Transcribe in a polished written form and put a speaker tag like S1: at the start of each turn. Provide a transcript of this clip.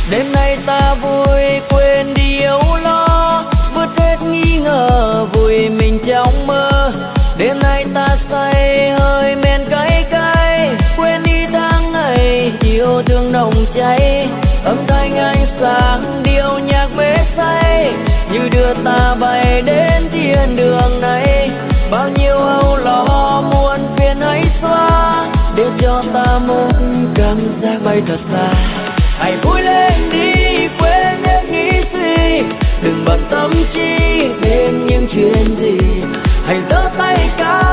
S1: Đêm nay ta vui quên đi âu lo, vượt hết nghi ngờ vùi mình trong mơ. Đêm nay ta say hơi men cay cay, quên đi tháng ngày chiều thương nồng cháy. Âm thanh ánh sáng điệu nhạc mê say như đưa ta bay đến thiên đường này. Bao nhiêu âu lo muôn phiền ấy xóa, để cho ta một cảm giác bay thật xa. Hãy vui lên đi quên hết nghĩ suy, đừng bận tâm chi đến những chuyện gì. Hãy giơ tay ca